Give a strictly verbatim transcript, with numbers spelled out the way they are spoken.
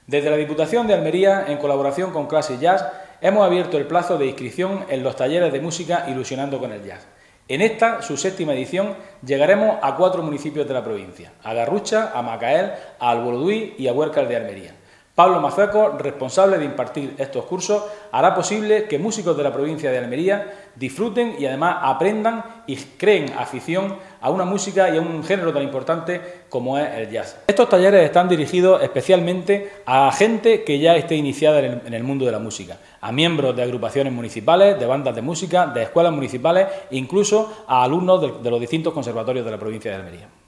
Desde la Diputación de Almería, en colaboración con Classic Jazz, hemos abierto el plazo de inscripción en los talleres de música Ilusionando con el Jazz. En esta, su séptima edición, llegaremos a cuatro municipios de la provincia: a Garrucha, a Macael, a Albolduy y a Huércal de Almería. Pablo Mazueco, responsable de impartir estos cursos, hará posible que músicos de la provincia de Almería disfruten y además aprendan y creen afición a una música y a un género tan importante como es el jazz. Estos talleres están dirigidos especialmente a gente que ya esté iniciada en el, en el mundo de la música, a miembros de agrupaciones municipales, de bandas de música, de escuelas municipales e incluso a alumnos de, de los distintos conservatorios de la provincia de Almería.